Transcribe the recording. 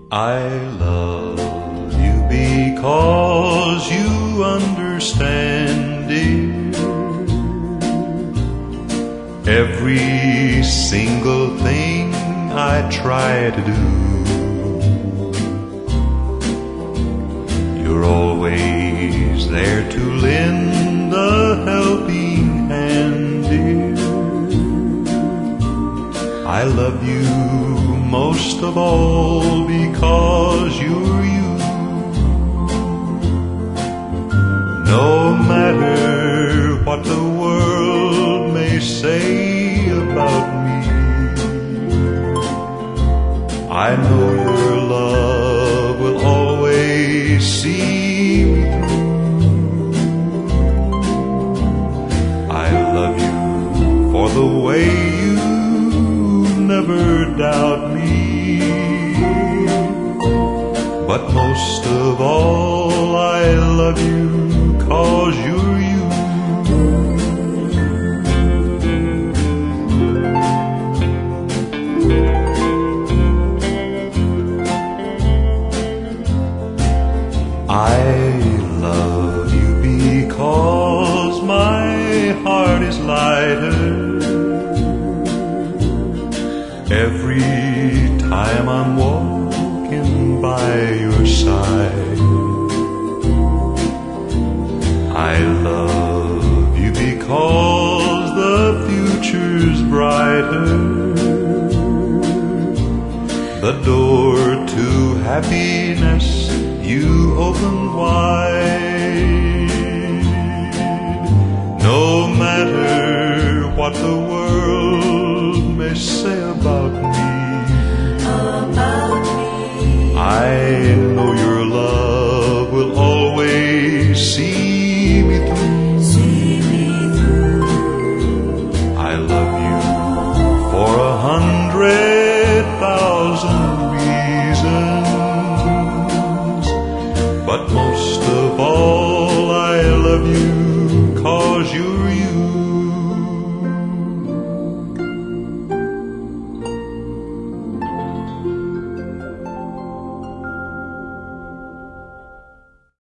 I love you because you understand, dear, every single thing I try to do. You're always there to lend a helping hand, dear. I love you most of all because you're you. No matter what the world may say about me, I know your love will always see me through. I love you for the way you never doubt me, but most of all I love you 'cause you're you. I love you because my heart is lighter every time I'm walking by your side. I love you because the future's brighter, the door to happiness you open wide. No matter what the world may say about me, I